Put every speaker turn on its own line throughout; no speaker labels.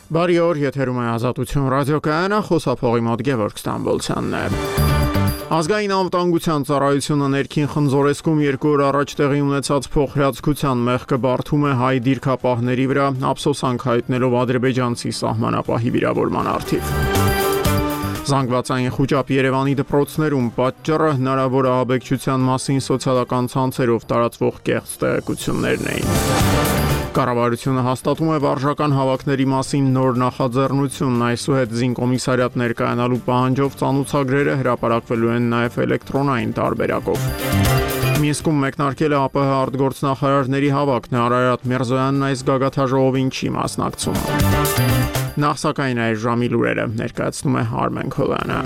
Բարի օր, եթերում է Ազատություն ռադիոկայանը, խոսափողի մոտ Գևորգ Ստամբոլցյանն է։ Ազգային անվտանգության ծառայությունը ներքին խնձորեսկում 2 օր առաջ տեղի ունեցած փոխհրաձգության մեղքը բարդում է հայ դիրքապահների վրա, ափսոսանք հայտնելով ադրբեջանցի սահմանապահի վիրավորման առթիվ։ Զանգվածային խուճապ Երևանի դպրոցներում պատճառը հնարավոր ահաբեկչության մասին սոցիալական ցանցերով տարածվող կեղծ տեղեկություններն էին։ Կառավարությունը հաստատում է վարժական հավաքների մասին նոր նախաձեռնություն, այսուհետ զինկոմիսարիատ ներկայանալու պահանջով ծանուցագրերը հրապարակվելու են նաև էլեկտրոնային տարբերակով։ Մինսկում մեկնարկել է ԱՊՀ արտգործնախարարների հավաքն, Արարատ Միրզոյանն այս գագաթաժողովին չի մասնակցում։ Նախ սակայն այս ժամի լուրերը ներկայացնում է Արմեն Քոլյանը։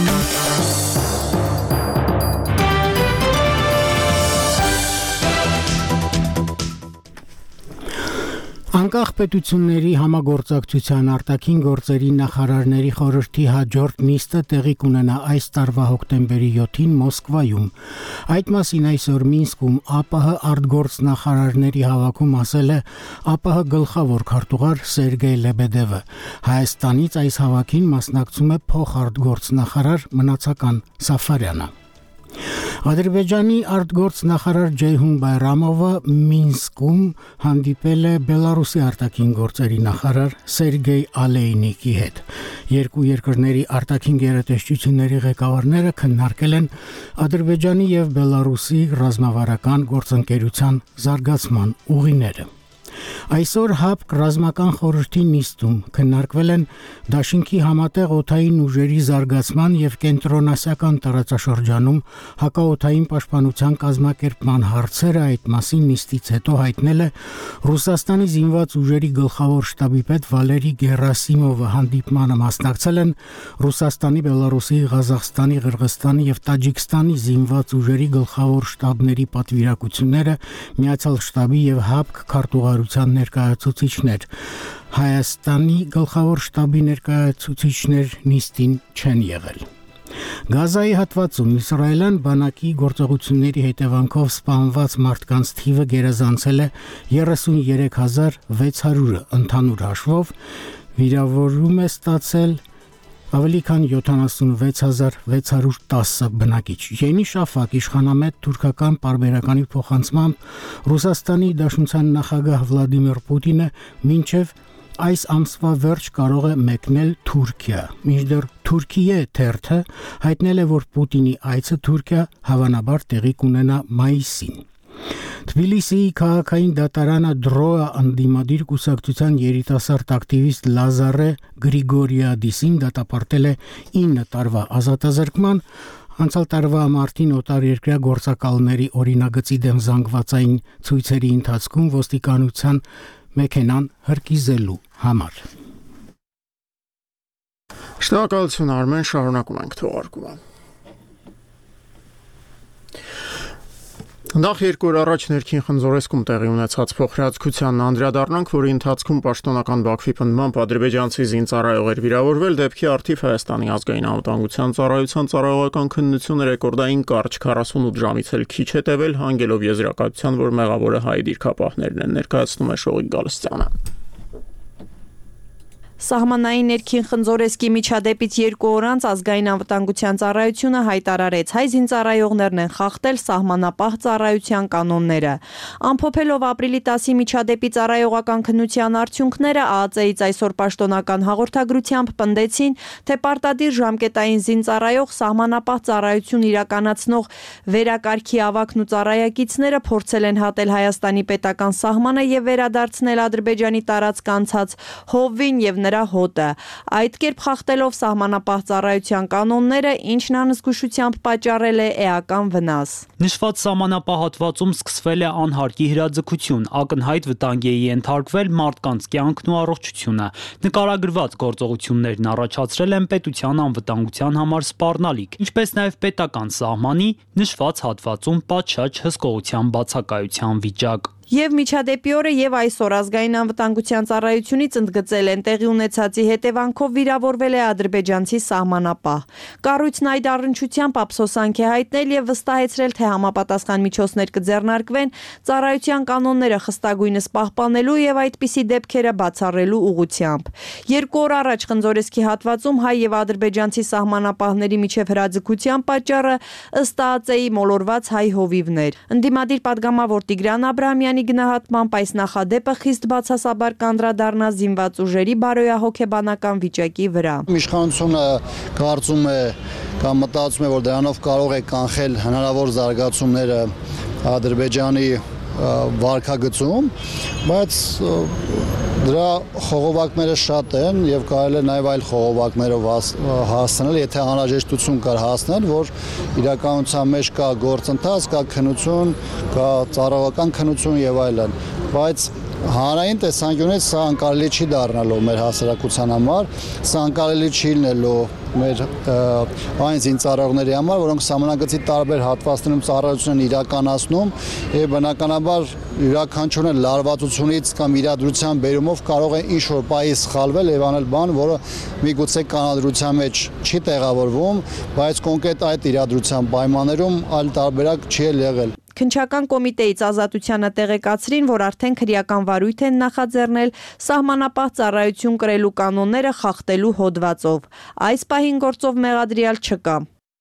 Անկախ պետությունների համագործակցության արտաքին գործերի նախարարների խորհրդի հաջորդ նիստը տեղի կունենա այս տարվա հոկտեմբերի 7-ին Մոսկվայում։ Այդ մասին այսօր Մինսկում ԱՊՀ արտգործնախարարների հավաքում ասել է ԱՊՀ գլխավոր քարտուղար Սերգեյ Լեբեդևը։ Հայաստանից այս հավաքին մասնակցում է փոխարտգործնախարար Մնացական Սաֆարյանը։ Ադրբեջանի արտգործնախարար Ջեյհուն Բայրամովը Մինսկում հանդիպել է Բելարուսի արտաքին գործերի նախարար Սերգեյ Ալեյնիկի հետ։ Երկու երկրների արտաքին գերատեսչությունների ղեկավարները քննարկել են Ադրբեջանի եւ Բելարուսի ռազմավարական գործընկերության զարգացման ուղիները։ Այսօր ՀԱՊԿ ռազմական խորհրդի նիստում քննարկվել են Դաշինքի համատեղ օդային ուժերի զարգացման եւ կենտրոնասիական տարածաշրջանում հակաօդային պաշտպանության կազմակերպման հարցերը։ Այդ մասին նիստից հետո հայտնել է Ռուսաստանի զինված ուժերի գլխավոր շտաբի պետ Վալերի Գերասիմովը։ Հանդիպմանը մասնակցել են Ռուսաստանի, Բելարուսի, Ղազախստանի, Ղրղստանի եւ Տաջիկստանի զինված ուժերի գլխավոր շտաբների պատվիրակությունները, Միացյալ շտաբի եւ ՀԱՊԿ քարտուղարության ներկայացուցիչներ։ Հայաստանի գլխավոր շտաբի ներկայացուցիչներ նիստին չեն եղել։ Գազայի հատվածում իսրայելյան բանակի գործողությունների հետևանքով սպանված մարդկանց թիվը գերազանցել է 33600-ը, ընդհանուր հաշվով վիրավորում է ստացել ավելի քան 76610 բնակիչ։ Յենի շաբաթ իշխանամետ թուրքական պարբերականի փոխանցմամբ Ռուսաստանի Դաշնության նախագահ Վլադիմիր Պուտինը մինչև այս ամսվա վերջ կարող է մեկնել Թուրքիա։ Մինչդեռ Թուրքիե թերթը հայտնել է, որ Պուտինի այցը Թուրքիա հավանաբար տեղի կունենա մայիսին։ Թբիլիսիի քաղաքային դատարանը Դրոա անդիմադիր կուսակցության երիտասարդ ակտիվիստ Լազարե Գրիգորիադիսին դատապարտել է 9 տարվա ազատազրկման։ Անցյալ տարվա մարտին օտարերկրյա գործակալների օրինագծի դեմ զանգվածային ցույցերի ընթացքում ոստիկանության մեքենան հրկիզելու համար։
Շնորհակալություն Արմեն, շարունակում ենք թողարկումը։ Նախ 2 օր առաջ ներքին խնձորեսկում տեղի ունեցած փոխհրաձգությանն անդրադառնանք, որի ընթացքում պաշտոնական Բաքվի պնդմամբ ադրբեջանցի զինծառայող էր վիրավորվել, դեպքի առթիվ Հայաստանի ազգային անվտանգության ծառայության ծառայողական քննությունը ռեկորդային կարճ 48 ժամից էլ քիչ է տևել, հանգելով եզրակացության, որ մեղավորը հայ դիրքապահներն են, ներկայացնում է Շողիկ Գալստյանը։
Սահմանային ներքին խնձորեսկի միջադեպից 2 օր անց ազգային անվտանգության ծառայությունը հայտարարեց, հայ զինծառայողներն են խախտել սահմանապահ ծառայության կանոնները։ Ամփոփելով ապրիլի 10-ի միջադեպի ծառայողական քննության արդյունքները, ԱԱԾ-ից այսօր պաշտոնական հաղորդագրությամբ պնդեցին, թե պարտադիր ժամկետային զինծառայող սահմանապահ ծառայություն իրականացնող վերակարգի ավագն ու ծառայակիցները փորձել են հատել Հայաստանի պետական սահմանը եւ վերադարձնել Ադրբեջանի տարածք անցած հովվին եւ նրա հոտը, այդ կերպ խախտելով սահմանապահ ծառայության կանոնները, ինչն անզգուշությամբ պատճառել է էական վնաս։
Նշված սահմանապահ հատվածում սկսվել է անհարկի հրաձգություն, ակնհայտ վտանգի է ենթարկվել մարդկանց կյանքն ու առողջությունը։ Նկարագրված գործողություններն առաջացրել են պետության անվտանգության համար սպառնալիք, ինչպես նաև պետական սահմանի նշված հատվածում պատշաճ հսկողության բացակայության վիճակ։
Եվ միջադեպի օրը եւ այսօր ազգային անվտանգության ծառայությունից ընդգծել են տեղի ունեցածի հետևանքով վիրավորվել է ադրբեջանցի սահմանապահ։ Կառույցն այդ առնչությամբ ափսոսանք է հայտնել եւ վստահեցրել, թե համապատասխան միջոցներ կձեռնարկվեն ծառայության կանոնները խստագույնս պահպանելու եւ այդպիսի դեպքերը բացառելու ուղղությամբ։ 2 օր առաջ Խնձորեսկի հատվածում հայ եւ ադրբեջանցի սահմանապահների միջև հրաձգության պատճառը ըստ ԱԱԾ-ի մոլորված հայ հովիվներ։ Ընդդիմադիր падգամավոր Տիգրան Աբրահամյանի գնահատմամբ այս նախադեպը խիստ բացասաբար կանդրադառնա զինված ուժերի բարոյահոգեբանական վիճակի վրա։
Իշխանությունը կարծում է կամ մտածում է, որ դրանով կարող է կանխել հնարավոր զարգացումները Ադրբեջանի վարքագծում, բայց դրա խողովակները շատ են եւ կարելի է նաեւ այլ խողովակներով հասնել, եթե անհրաժեշտություն կար հասնել, որ իրականության մեջ կա գործընթաց, կա քննություն, կա ծառայական քննություն եւ այլն, բայց հանրային տեսանկյունից սա անկարելի չի դառնալու մեր հասարակության համար, սա անկարելի չի լինելու մեր այն զինծառայողների համար, որոնք սահմանագծի տարբեր հատվածներում ծառայություն են իրականացնում եւ բնականաբար յուրաքանչյուրն լարվածությունից կամ իրադրության բերումով կարող է ինչ-որ պահի սխալվել եւ անել բան, որը միգուցե կանոնադրության մեջ չի տեղավորվում, բայց կոնկրետ այդ իրադրության պայմաններում այլ տարբերակ չի եղել։
Քննչական կոմիտեից Ազատությանը տեղեկացրին, որ արդեն քրեական վարույթ են նախաձեռնել սահմանապահ ծառայություն կրելու կանոնները խախտելու հոդվածով։ Այս պահին գործով մեղադրյալ չկա։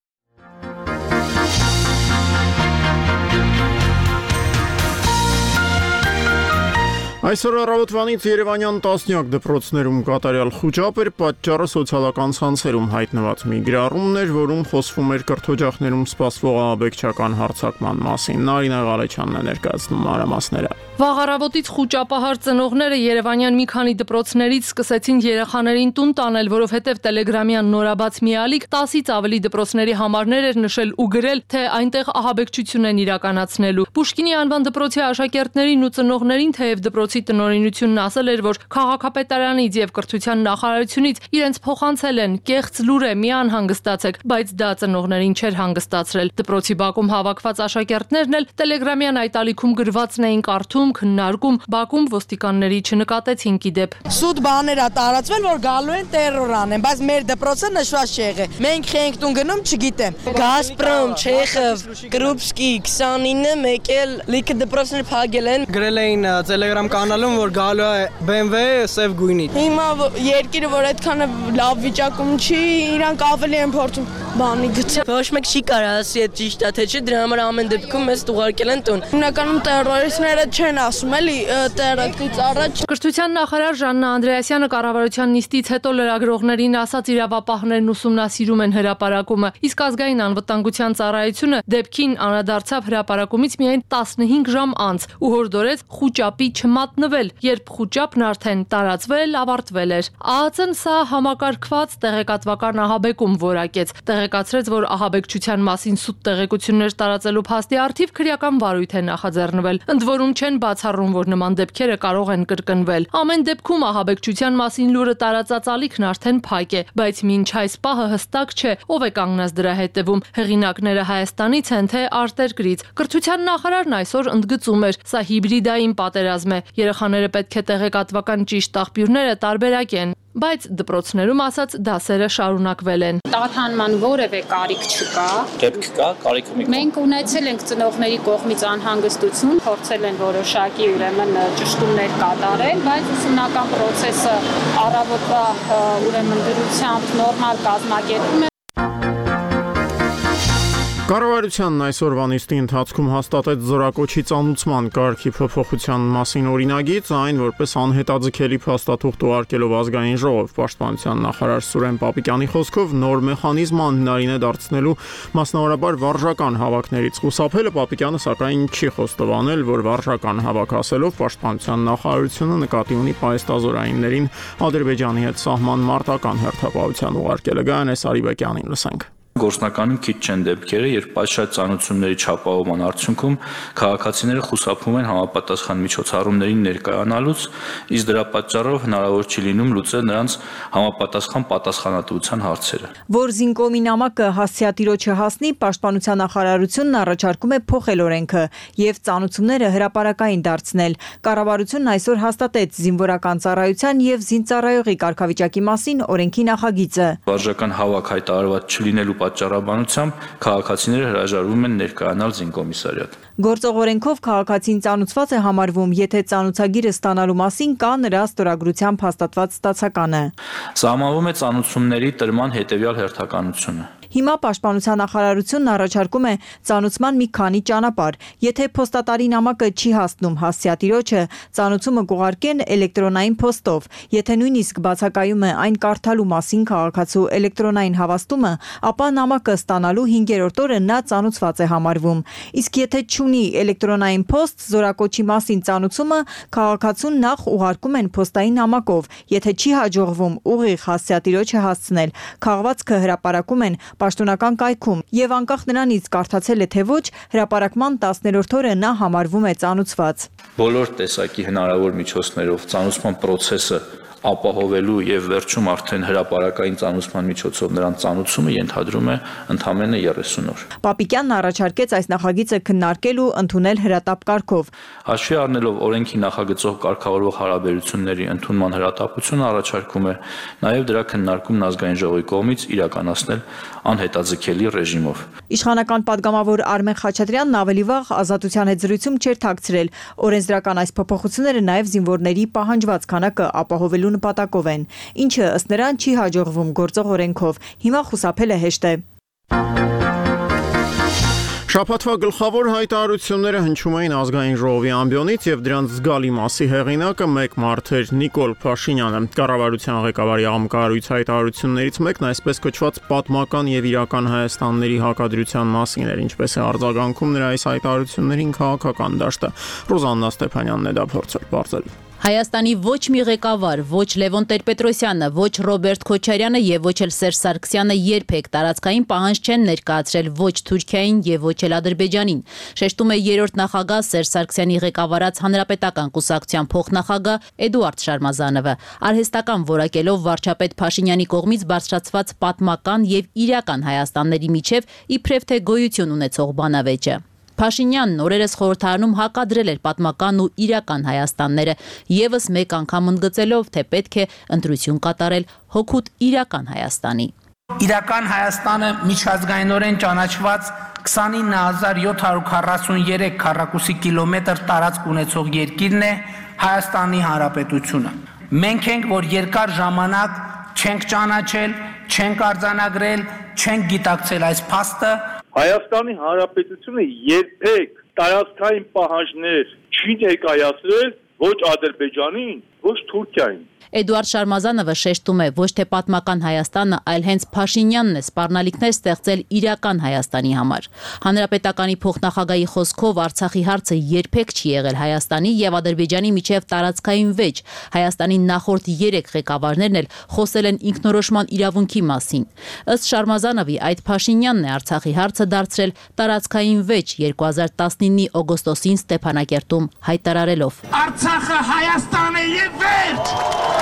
Այսօր առավոտվանից Երևանյան տասնյակ դպրոցներում կատարյալ խուճապ էր, պատճառը սոցիալական ցանցերում հայտնված մի գրառումն էր, որում խոսվում էր կրթօջախներում սպասվող ահաբեկչական հարձակման մասին։ Նարինե Ղալեչյանն է ներկայացնում մանրամասները։
Վաղ առավոտից խուճապահար ծնողները Երևանյան մի քանի դպրոցներից սկսեցին երեխաներին տուն տանել, որովհետև Տելեգրամյան նորաբաց մի ալիք 10-ից ավելի դպրոցների համարներ էր նշել ու գրել, թե այնտեղ ահաբեկչություն են իրականացնելու։ Պուշկինի անվան դպրոցի աշակերտներին ու ծնողներին թեև դպրոցի տնօրինությունն ասել էր, որ քաղաքապետարանից եւ կրթության նախարարությունից իրենց փոխանցել են կեղծ լուր է, մի անհանգստացեք, բայց դա ծնողներին չէր հանգստացրել։ Դպրոցի բակում հավաքված աշակերտներն էլ Տելեգրամյան այդ ալիքում գրվածն էին կարդում, քննարկում, բակում ոստիկանների չնկատեցին կիդեպ։
Սուտ բաներ ա տարածվել, որ գալու են տերոր անեն, բայց մեր դպրոցը նշված չի եղել։ Մենք ենք տուն գնում, չգիտեմ։ Գազպրոմ, Չեխով, Կրուպսկի 29-ը մեկ էլ լիքը դպրոցներ փակել են։
Գրել էին Telegram կանալում, որ գալու է BMW սև գույնի։
Հիմա երկիրը, որ այդքան լավ վիճակում չի, իրանք ավելի են փորձում բանի գցել։
Ոչ մեկ չի կարող ասի այդ ճիշտ է թե չէ, դրա համար ամեն դեպքում մեզ ուղարկել են տուն։
Հիմնականում տերորիստները չեն ասում, էլի տերակից առաջ։
Կրթության նախարար Ժաննա Անդրեասյանը կառավարության նիստից հետո լրագրողներին ասաց, իրավապահներն ուսումնասիրում են հրապարակումը, իսկ ազգային անվտանգության ծառայությունը դեպքին անդրադարձավ հրապարակումից միայն 15 ժամ անց ու հորդորեց խուճապի չմատնվել, երբ խուճապն արդեն տարածվել, ավարտվել էր։ ԱԱԾ-ն սա համակարգված տեղեկատվական ահաբեկում որակեց, տեղեկացրեց, որ ահաբեկչության մասին սուտ տեղեկություններ տարածելու փաստի առթիվ քրեական վարույթ է նախաձեռնվել, ընդ որում չեն բացառում, որ նման դեպքերը կարող են կրկնվել։ Ամեն դեպքում ահաբեկչության մասին լուրը տարածած ալիքն արդեն փակ է, բայց մինչ այս պահը հստակ չէ, ով է կանգնած դրա հետևում։ Հեղինակները Հայաստանից են, թե արտերկրից։ Կրթության նախարարն այսօր ընդգծում էր, սա հիբրիդային պատերազմ է։ Երեխաները պետք է տեղեկատվական ճիշտ աղբյուրները տարբերակեն, բայց դպրոցներում ասած դասերը շարունակվել են։
Տատանման որևէ կարիք չկա։
Դեպք կա, կարիքը մի կողմ։
Մենք ունեցել ենք ծնողների կողմից անհանգստություն, փորձել են որոշակի ուրեմն ճշտումներ կատարել, բայց ուսումնական process-ը առավոտվա ուրեմն դրությամբ նորմալ կազմակերպում է։
Կառավարությանն այսօրվա նիստի ընթացքում հաստատեց զորակոչի ծանուցման կարգի փոփոխության մասին օրինագիծ, այն որպես անհետաձգելի փաստաթուղթ ուղարկելով ազգային ժողով։ Պաշտպանության նախարար Սուրեն Պապիկյանի խոսքով նոր մեխանիզմ անհնարին է դարձնելու մասնավորաբար վարժական հավաքներից խուսափելը։ Պապիկյանը սակայն չի խոստովանել, որ վարժական հավաք ասելով Պաշտպանության նախարարությունը նկատի ունի պայստազորայիններին Ադրբեջանի հետ սահման մարտական հերթապահության ուղարկելը։ Գայանե Սարիբեկյանին լսենք։
Գործնականում քիչ չեն դեպքերը, երբ պատշաճ ծանոթությունների չապահովման արդյունքում քաղաքացիները խուսափում են համապատասխան միջոցառումներին ներկայանալուց, իսկ դրա պատճառով հնարավոր չի լինում լուծել նրանց համապատասխան պատասխանատվության հարցերը։
Որ զինկոմի նամակը հասցեատիրոջը հասնի, Պաշտպանության նախարարությունն առաջարկում է փոխել օրենքը եւ ծանոթությունները հրապարակային դարձնել։ Կառավարությունն այսօր հաստատեց զինվորական ծառայության եւ զինծառայողի կարգավիճակի մասին օրենքի նախագիծը։
Վարժական հավաք հայտարարված չլինելու պատճառաբանությամբ քաղաքացիները հրաժարվում են ներկայանալ զինկոմիսարիատ։
Գործող օրենքով քաղաքացին ծանոթված է համարվում, եթե ծանոթագիրը ստանալու մասին կա նրա ստորագրությամբ հաստատված ստացականը։
Սահմանվում է ծանոթությունների տրման հետևյալ հերթականությունը։
Հիմա Պաշտպանության նախարարությունն առաջարկում է ծանոթման մի քանի ճանապարհ։ Եթե փոստատարի նամակը չի հասնում հասցեատիրոջը, ծանոթումը կուղարկեն էլեկտրոնային փոստով։ Եթե նույնիսկ բացակայում է այն կարդալու մասին քաղաքացու էլեկտրոնային հավաստումը, ապա նամակը ստանալու 5-րդ օրը նա ծանոթված է համարվում։ Իսկ եթե չունի էլեկտրոնային փոստ, զորակոչի մասին ծանոթումը քաղաքացուն նախ ուղարկում են փոստային նամակով։ Եթե չի հաջողվում ուղիղ հասցեատիրոջը հասցնել, քաղվածքը հրապարակում են Պաշտոնական կայքում եւ անկախ նրանից կարդացել է թե ոչ, հրապարակման 10-րդ օրը նա համարվում է ծանոթված։
Բոլոր տեսակի հնարավոր միջոցներով ծանոթման process-ը ապահովելու եւ վերջում արդեն հրապարակային ծանոթման միջոցով նրան ծանոթումը ենթադրում է ընդամենը 30 օր։
Պապիկյանն առաջարկեց այս նախագիծը քննարկել ու ընդունել հրատապ կարգով։
Հաշվի առնելով օրենքի նախագծող կարգավորող հարաբերությունների ընդունման հրատապությունը առաջարկում է նաեւ դրա քննարկումն ազգային ժողովի կողմից իրականացնել անհետաձգելի ռեժիմով։
Իշխանական падգամավոր Արմեն Խաչատրյանն ավելի վաղ Ազատության հետ զրույցում չէր թաքցրել։ Օրենսդրական այս փոփոխությունները նաեւ զինվորների պահանջված քանակը ապահովելու նպատակով են, ինչը ըստ նրան չի հաջողվում գործող օրենքով։ Հիմա խուսափել է հեշտ է։
Շաբաթվա գլխավոր հայտարարությունները հնչում էին ազգային ժողովի ամբիոնից եւ դրանց զգալի մասի հեղինակը մեկ մարդ էր Նիկոլ Փաշինյանը։ Կառավարության ղեկավարի աղմկահարույց հայտարարություններից մեկն այսպես կոչված պատմական եւ իրական Հայաստանների հակադրության մասին էր, ինչպես է արձագանքում նրա այս հայտարարություններին քաղաքական դաշտը։ Ռոզաննա Ստեփանյանն է դա փորձել բարձել։
Հայաստանի ոչ մի ղեկավար, ոչ Լևոն Տեր-Պետրոսյանը, ոչ Ռոբերտ Քոչարյանը եւ ոչ էլ Սերժ Սարգսյանը երբեք տարածքային պահանջ չեն ներկայացրել ոչ Թուրքիային եւ ոչ էլ Ադրբեջանին։ Շեշտում է երրորդ նախագահ Սերժ Սարգսյանի ղեկավարած Հանրապետական կուսակցության փոխնախագահ Էդուարդ Շարմազանովը, արհեստական որակելով վարչապետ Փաշինյանի կողմից բարձրացված պատմական եւ իրական Հայաստանների միջև իբրև թե գոյություն ունեցող բանավեճը։ Փաշինյանն օրերս խորհրդարանում հակադրել էր պատմական ու իրական Հայաստանները, եւս մեկ անգամ ընդգծելով, թե պետք է ընտրություն կատարել հօգուտ իրական Հայաստանի։
Իրական Հայաստանը միջազգայինորեն ճանաչված 29743 քառակուսի կիլոմետր տարածք ունեցող երկիրն է Հայաստանի Հանրապետությունը։ Մենք ենք, որ երկար ժամանակ չենք ճանաչել, չենք արձանագրել, չենք գիտակցել այս փաստը։
Հայաստանի Հանրապետությունը երբեք տարածքային պահանջներ չի ներկայացրել ոչ Ադրբեջանին, ոչ Թուրքիային։
Էդուարդ Շարմազանովը շեշտում է, ոչ թե պատմական Հայաստանը, այլ հենց Փաշինյանն է սպառնալիքներ ստեղծել իրական Հայաստանի համար։ Հանրապետականի փոխնախագահի խոսքով Արցախի հարցը երբեք չի եղել Հայաստանի եւ Ադրբեջանի միջև տարածքային վեճ։ Հայաստանի նախորդ 3 ղեկավարներն էլ խոսել են ինքնորոշման իրավունքի մասին։ Ըստ Շարմազանովի, այդ Փաշինյանն է Արցախի հարցը դարձրել տարածքային վեճ 2019-ի օգոստոսին Ստեփանակերտում հայտարարելով.
Արցախը Հայաստան է եւ վերջ։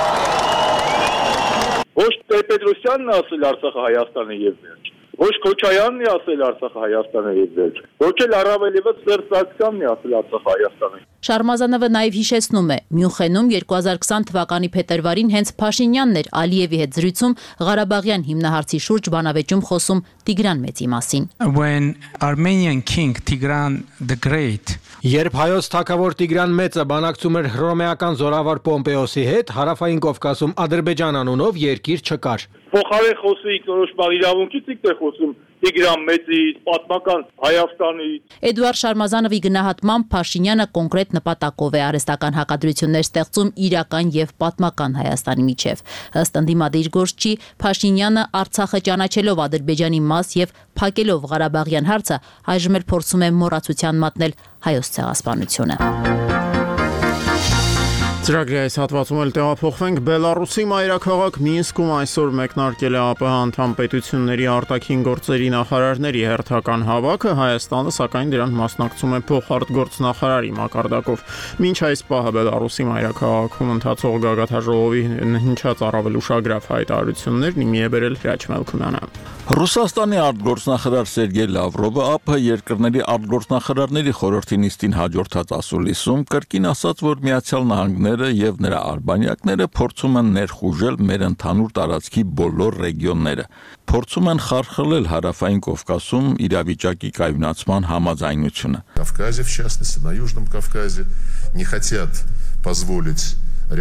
Ոչ Տեր-Պետրոսյանն ասել Արցախը Հայաստան է եւ վերջ։ Ոչ Քոչարյանն է ասել Արցախը Հայաստան է եւ վերջ։ Ոչ էլ առավել եւս Սերժ Սարգսյանն է ասել Արցախը Հայաստան է։
Շարմազանովը նաև հիշեցնում է, Մյունխենում 2020 թվականի փետրվարին հենց Փաշինյանն էր Ալիևի հետ զրույցում Ղարաբաղյան հիմնահարցի շուրջ բանավեճում խոսում Տիգրան Մեծի մասին։
When Armenian King Tigran the Great
Երբ հայոց թագավոր Տիգրան Մեծը բանակցում էր հռոմեական զորավար Պոմպեոսի հետ, Հարավային Կովկասում Ադրբեջան անունով երկիր չկար։
Փոխարեն խոսի ինքնորոշման իրավունքից եք խոսում Տիգրան Մեծից, պատմական Հայաստանից։
Էդուարդ Շարմազանովի գնահատմամբ Փաշինյանը կոնկրետ նպատակով է արհեստական հակադրություններ ստեղծում իրական եւ պատմական Հայաստանի միջև։ Ըստ ընդդիմադիր գործչի, Փաշինյանը Արցախը ճանաչելով Ադրբեջանի մաս եւ փակելով Ղարաբաղյան հարցը, այժմ էլ փորձում է մոռացության մատնել հայոց ցեղասպանությունը։
Ծրագրի այս հատվածում էլ տեղափոխվենք Բելարուսի մայրաքաղաք Մինսկում այսօր մեկնարկել է ԱՊՀ անդամ պետությունների արտաքին գործերի նախարարների հերթական հավաքը, Հայաստանը սակայն դրան մասնակցում է փոխարտգործնախարարի մակարդակով։ Մինչ այս պահը Բելարուսի մայրաքաղաքում ընթացող գագաթաժողովի հնչած առավել ուշագրավ հայտարարություններն իմի է բերել Հրաչ Մելքումյանը։
Ռուսաստանի արտգործնախարար Սերգեյ Լավրովը ԱՊՀ երկրների արտգործնախարարների խորհրդի նիստին հաջորդած ասուլիսում կրկին ասաց, որ Միացյալ Նահանգները եւ նրա արբանյակները փորձում են ներխուժել մեր ընդհանուր տարածքի բոլոր ռեգիոնները, փորձում են խարխլել հարավային Կովկասում իրավիճակի կայունացման համաձայնությունը։
Кавказе, в частности, на Южном Кавказе не хотят позволить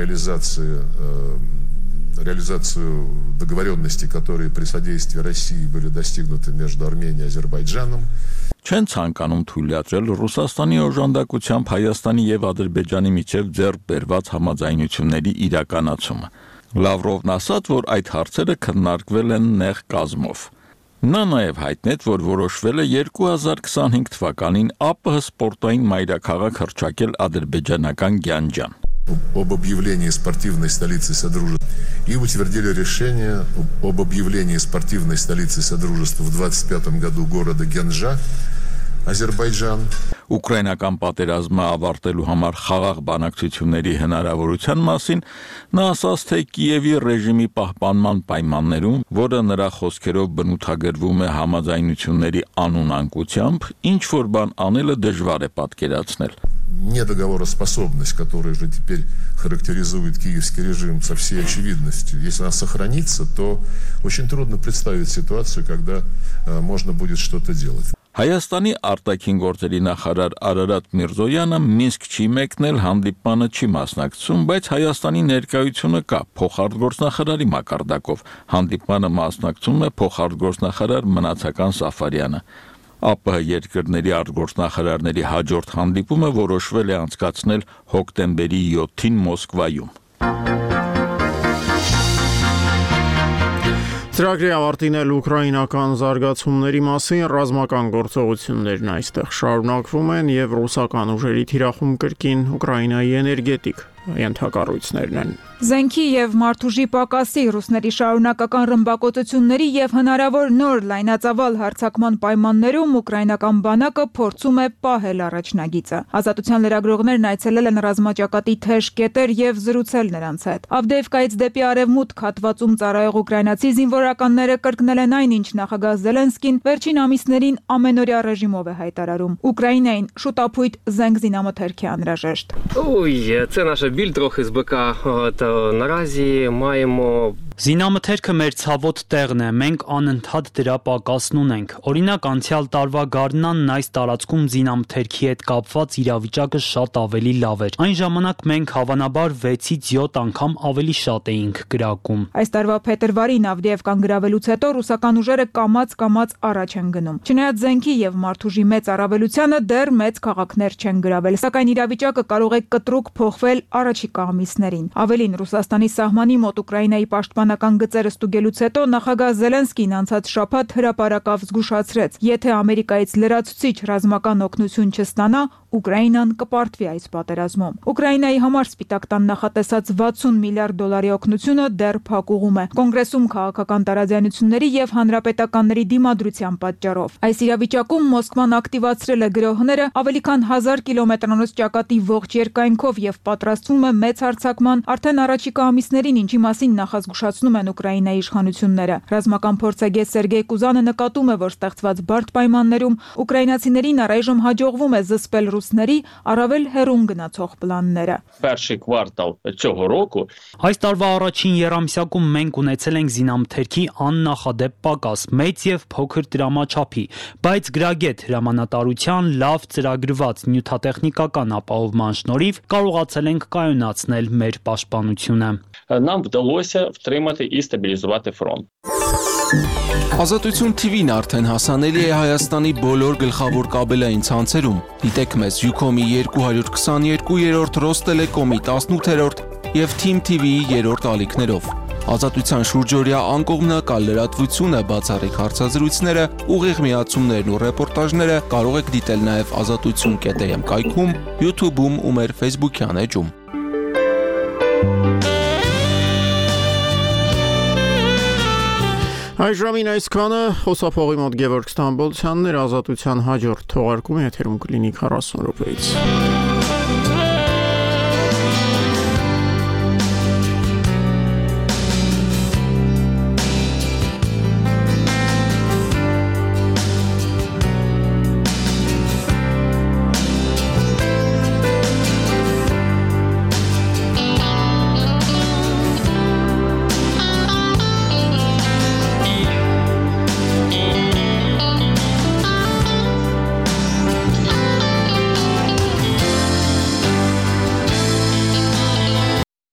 реализацию договоренностей, которые при содействии России были достигнуты между Арменией и Азербайджаном.
Չեն ցանկանում թույլատրել Ռուսաստանի օժանդակությամբ Հայաստանի եւ Ադրբեջանի միջև ձեռք բերված համաձայնությունների իրականացումը։ Լավրովն ասաց, որ այդ հարցերը քննարկվել են նեղ կազմով։ Նա նաև հայտնեց, որ որոշվել է 2025 թվականին ԱՊՀ սպորտային մայրաքաղաք հռչակել ադրբեջանական Գյանջան։
Об объявлении спортивной столицы Содружества и утвердили решение об объявлении спортивной столицы Содружества в 2025 году города Гянджа, Азербайджан.
Ուկրաինական պատերազմը ավարտելու համար խաղաղ բանակցությունների հնարավորության մասին նա ասաց, թե Կիևի ռեժիմի պահպանման պայմաններում, որը նրա խոսքերով բնութագրվում է համաձայնությունների անուն անկությամբ, ինչ որ բան անելը դժվար է պատկերացնել։
Недоговороспособность, которая же теперь характеризует киевский режим со всей очевидностью, если она сохранится, то очень трудно представить ситуацию, когда можно будет что-то делать.
Հայաստանի արտաքին գործերի նախարար Արարատ Միրզոյանը Մինսկ չի մեկնել, հանդիպանը չի մասնակցում, բայց Հայաստանի ներկայությունը կա փոխարտգործնախարարի մակարդակով։ Հանդիպանը մասնակցում է փոխարտգործնախարար Մնացական Սաֆարյանը։ ԱՊՀ երկրների արտգործնախարարների հաջորդ հանդիպումը որոշվել է անցկացնել հոկտեմբերի 7-ին Մոսկվայում։
Ծրագրի ավարտին էլ ուկրաինական զարգացումների մասին ռազմական գործողություններն այստեղ շարունակվում են եւ ռուսական ուժերի թիրախում կրկին Ուկրաինայի էներգետիկ ենթակառույցներն են։
Զենքի եւ մարդուժի պակասի, ռուսների շարունակական ռմբակոծությունների եւ հնարավոր նոր լայնածավալ հարձակման պայմաններում ուկրաինական բանակը փորձում է պահել առաջնագիծը։ Ազատության լրագրողներն այցելել են ռազմաճակատի թեժ կետեր եւ զրուցել նրանց հետ։ Ավդեևկայից դեպի արևմուտք հատվածում ծառայող ուկրաինացի զինվորականները կրկնել են այն, ինչ նախագահ Զելենսկին վերջին ամիսներին ամենօրյա ռեժիմով է հայտարարում։ Ուկրաինային շուտապույտ զենք զինամթերք է անհրաժեշտ։
Це наша біль трохи з БК. Наразі маємо
Զինամթերքը մեր ցավոտ տեղն է, մենք անընդհատ դրա պակասն ունենք։ Օրինակ, անցյալ տարվա գարնանն այս տարածքում զինամթերքի հետ կապված իրավիճակը շատ ավելի լավ էր։ Այն ժամանակ մենք հավանաբար 6-ից 7 անգամ ավելի շատ էինք գրակում։
Այս տարվա փետրվարին Ավդեևկան գրավելուց հետո ռուսական ուժերը կամաց առաջ են գնում։ Չնայած զենքի եւ մարդուժի մեծ առավելությանը դեռ մեծ քաղաքներ չեն գրավել, սակայն իրավիճակը կարող է կտրուկ փոխվել առաջիկա ամիսներին։ Ավելին, Ռուսաստանի սահմանի մոտ Ուկրաինայի պաշտպանական գծերը ստուգելուց հետո նախագահ Զելենսկին անցած շաբաթ հրապարակավ զգուշացրեց. եթե Ամերիկայից լրացուցիչ ռազմական օգնություն չստանա, Ուկրաինան կպարտվի այս պատերազմում։ Ուկրաինայի համար Սպիտակ տան նախատեսած 60 միլիարդ դոլարի օգնությունը դեռ փակուղում է Կոնգրեսում քաղաքական տարաձայնությունների եւ հանրապետականների դիմադրության պատճառով։ Այս իրավիճակում Մոսկվան ակտիվացրել է գրոհները ավելի քան 1000 կիլոմետրանոց ճակատի ողջ երկայնքով եւ պատրաստվում է մեծ հարձակման արդեն առաջիկա ամիսներին, ինչի մասին նախազգուշացնում են Ուկրաինայի իշխանությունները։ Ռազմական փորձագետ Սերգեյ Կուզանը նկատում է, որ ստեղծված բարդ պայմաններում ուկրաինացիներին առայժմ հաջողվում է զսպել ռուսների առավել հեռուն գնացող պլանները։
Перший квартал цього року
Այս տարվա առաջին եռամսյակում մենք ունեցել ենք զինամթերքի աննախադեպ պակաս, մեծ եւ փոքր դրամաչափի, բայց գրագետ հրամանատարության լավ ծրագրված նյութատեխնիկական ապահովման շնորհիվ կարողացել ենք կայունացնել մեր պաշտպանությունը։
Нам вдалося втримати і стабілізувати фронт.
Ազատություն TV-ն արդեն հասանելի է Հայաստանի բոլոր գլխավոր կաբելային ցանցերում։ Դիտեք մեզ Ucom-ի 222-րդ, Ռոստելեկոմի 18-րդ եւ Team TV-ի 3-րդ ալիքներով։ Ազատության շուրջօրյա անկողմնակալ լրատվությունը, բացառիկ հարցազրույցները, ուղիղ միացումներն ու ռեպորտաժները կարող եք դիտել նաև azatutsun.am կայքում, YouTube-ում ու մեր Facebook-յան էջում։
Այժմին այսքանը խոսափողի մոտ Գևորգ Ստամբոլցյանն էր ազատության հաջորդ թողարկումը եթերում կլինի 40 րոպեից